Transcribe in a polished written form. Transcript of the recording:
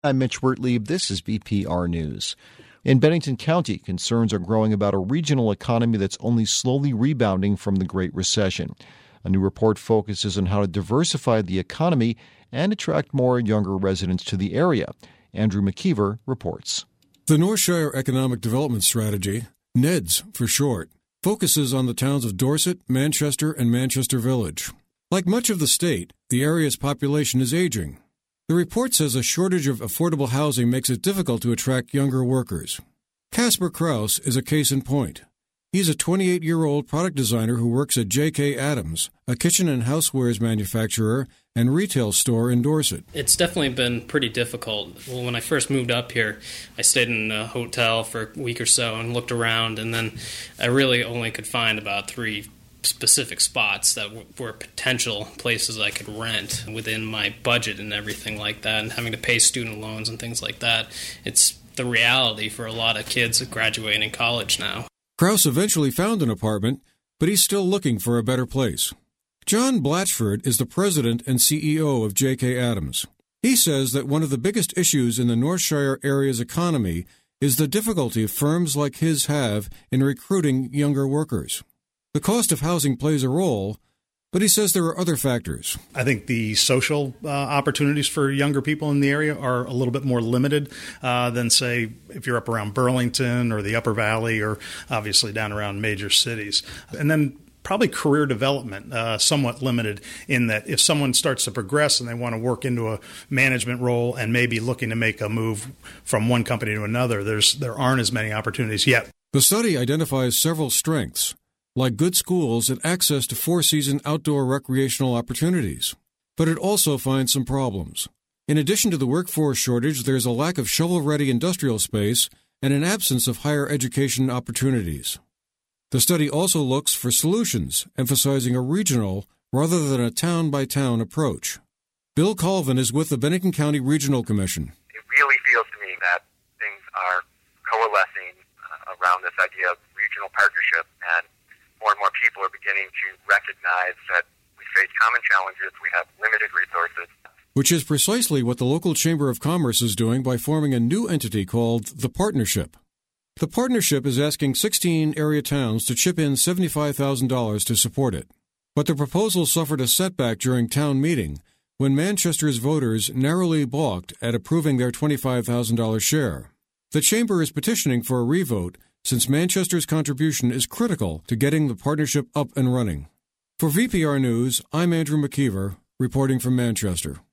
I'm Mitch Wertlieb. This is VPR News. In Bennington County, concerns are growing about a regional economy that's only slowly rebounding from the Great Recession. A new report focuses on how to diversify the economy and attract more younger residents to the area. Andrew McKeever reports. The North Shire Economic Development Strategy, NEDS for short, focuses on the towns of Dorset, Manchester, and Manchester Village. Like much of the state, the area's population is aging. The report says a shortage of affordable housing makes it difficult to attract younger workers. Casper Krause is a case in point. He's a 28-year-old product designer who works at J.K. Adams, a kitchen and housewares manufacturer and retail store in Dorset. It's definitely been pretty difficult. Well, when I first moved up here, I stayed in a hotel for a week or so and looked around, and then I really only could find about 3 specific spots that were potential places I could rent within my budget and everything like that, and having to pay student loans and things like that. It's the reality for a lot of kids graduating college now. Krause eventually found an apartment, but he's still looking for a better place. John Blatchford is the president and CEO of J.K. Adams. He says that one of the biggest issues in the North Shire area's economy is the difficulty firms like his have in recruiting younger workers. The cost of housing plays a role, but he says there are other factors. I think the social opportunities for younger people in the area are a little bit more limited than, say, if you're up around Burlington or the Upper Valley or obviously down around major cities. And then probably career development, somewhat limited in that if someone starts to progress and they want to work into a management role and maybe looking to make a move from one company to another, there aren't as many opportunities yet. The study identifies several strengths, like good schools and access to 4-season outdoor recreational opportunities. But it also finds some problems. In addition to the workforce shortage, there's a lack of shovel-ready industrial space and an absence of higher education opportunities. The study also looks for solutions, emphasizing a regional rather than a town-by-town approach. Bill Colvin is with the Bennington County Regional Commission. It really feels to me that things are coalescing around this idea of regional partnership, and more people are beginning to recognize that we face common challenges, we have limited resources. Which is precisely what the local Chamber of Commerce is doing by forming a new entity called the Partnership. The Partnership is asking 16 area towns to chip in $75,000 to support it. But the proposal suffered a setback during town meeting when Manchester's voters narrowly balked at approving their $25,000 share. The Chamber is petitioning for a revote since Manchester's contribution is critical to getting the partnership up and running. For VPR News, I'm Andrew McKeever, reporting from Manchester.